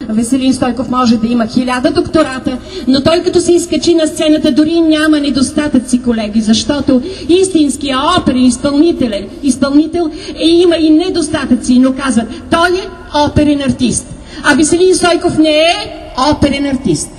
Веселин Стойков може да има 1000 доктората, но той като се изкачи на сцената дори няма недостатъци, колеги, защото истинският оперен изпълнител има и недостатъци, но казват, той е оперен артист. А Веселин Стойков не е оперен артист.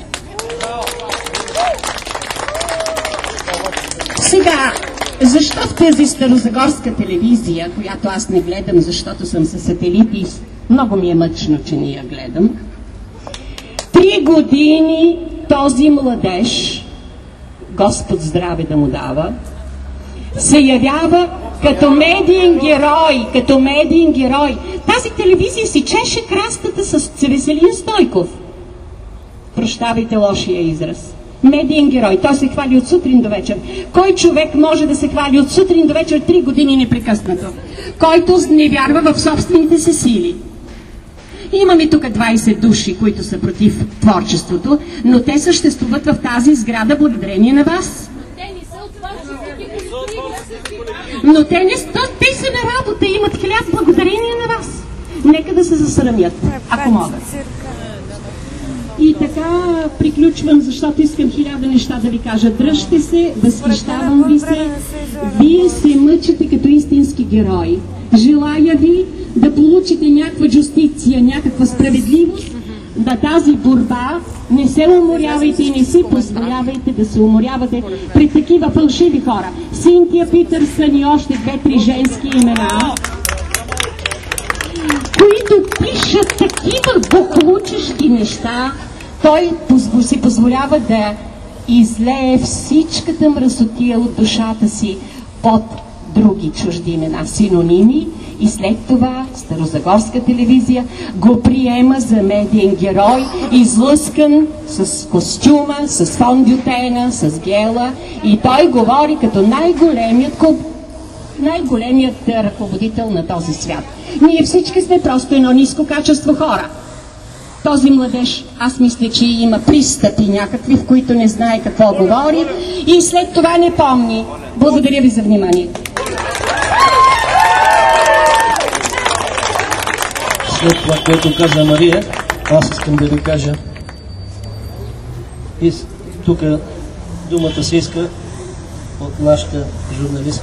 Сега, защо в тази старозагорска телевизия, която аз не гледам, защото съм със сателити, много ми е мъчно, че не я гледам, 3 години този младеж, Господ здраве да му дава, се явява като медиен герой. Тази телевизия си чеше крастата с Веселин Стойков. Прощавайте лошия израз. Медиен герой. Той се хвали от сутрин до вечер. Кой човек може да се хвали от сутрин до вечер 3 години непрекъснато? Който не вярва в собствените си сили. Имаме тук 20 души, които са против творчеството, но те съществуват в тази сграда благодарение на вас. Но те са на работа, имат хляб благодарение на вас. Нека да се засрамят, ако могат. И така приключвам, защото искам 1000 неща да ви кажа. Дръжте се, възхищавам ви се. Вие се мъчите като истински герои. Желая ви да получите някаква джустиция, някаква справедливост на тази борба. Не се уморявайте и не си позволявайте да се уморявате пред такива фалшиви хора. Синтия Питърсън и още 2-3 женски имена, които пишат такива боклучещи неща. Той си позволява да излее всичката мръсотия от душата си под други чужди имена, синоними, и след това старозагорска телевизия го приема за медиен герой, излъскан с костюма, с фондютена, с гела, и той говори като най-големият ръководител на този свят. Ние всички сме просто едно ниско качество хора. Този младеж, аз мисля, че има пристъпи някакви, в които не знае какво говори и след това не помни. Благодаря ви за вниманието. След това, което каза Мария, аз искам да ви кажа. И тук думата се иска от нашата журналистка.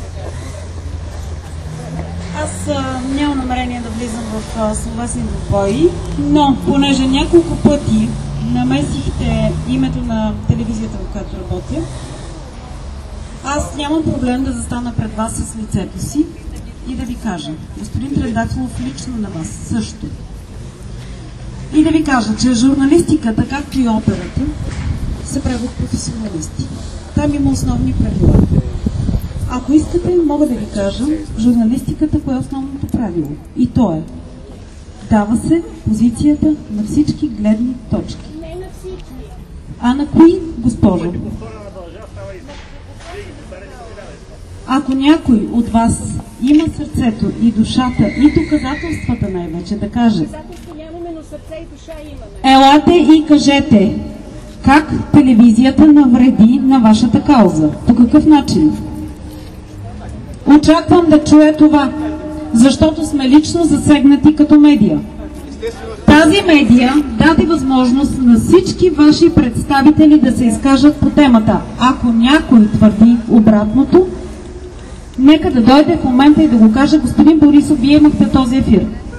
Аз нямам намерение да влизам в словесни двубои, но понеже няколко пъти намесихте името на телевизията, в която работя, аз нямам проблем да застана пред вас с лицето си и да ви кажа, господин Трендафилов, лично на вас също. И да ви кажа, че журналистиката, както и операта, се прави от професионалисти. Там има основни правила. Ако искате, мога да ви кажа, журналистиката кое е основното правило. И то е, дава се позицията на всички гледни точки. Не на всички. А на кои, госпожо? Ако някой от вас има сърцето и душата и доказателствата най-вече да каже, Доказателства нямаме, но сърце и душа имаме. Елате и кажете как телевизията навреди на вашата кауза. По какъв начин? Очаквам да чуя това, защото сме лично засегнати като медия. Тази медия даде възможност на всички ваши представители да се изкажат по темата. Ако някой твърди обратното, нека да дойде в момента и да го каже. Господин Борисов, вие имахте този ефир.